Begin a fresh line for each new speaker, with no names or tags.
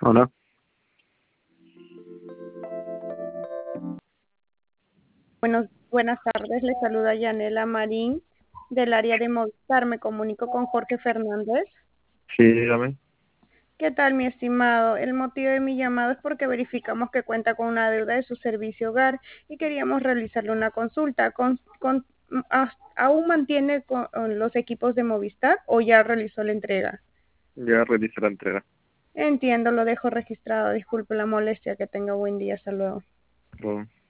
Hola.
Buenas tardes, le saluda Yanela Marín del área de Movistar. Me comunico con Jorge Fernández.
Sí, dígame.
¿Qué tal, mi estimado? El motivo de mi llamado es porque verificamos que cuenta con una deuda de su servicio hogar y queríamos realizarle una consulta. ¿Aún mantiene con los equipos de Movistar o ya realizó la entrega?
Ya realicé la entrega.
Entiendo, lo dejo registrado. Disculpe la molestia. Que tenga buen día. Hasta luego.
Bueno.